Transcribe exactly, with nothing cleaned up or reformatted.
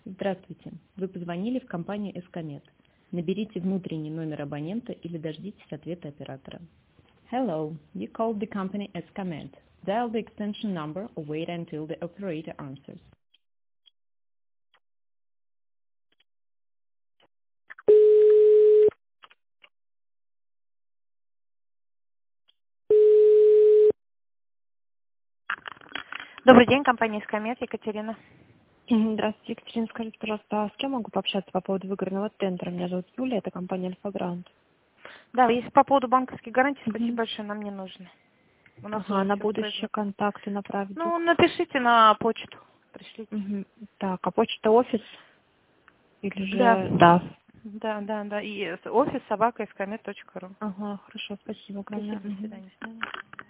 Здравствуйте. Вы позвонили в компанию Эскамет. Наберите внутренний номер абонента или дождитесь ответа оператора. Hello, you called the company Escamed. Dial the extension number or wait until the operator answers. Добрый день, компания «Эскамет», Екатерина. Мгм. Здравствуйте, Екатерина. Скажите, пожалуйста, а с кем могу пообщаться по поводу выигранного тендера? Меня зовут Юлия, это компания Альфа-Грант. Да, если по поводу банковских гарантий, спасибо Мгм. большое, нам не нужно. У нас Ага, уже на все будущее устроено. контакты направить. Ну, напишите на почту, пришлите. Мгм. Так, а почта офис или Да. же да? Да, да, да. И офис собака эскамет точка ру. Ага, хорошо, спасибо огромное. Спасибо, до Мгм. свидания. До свидания.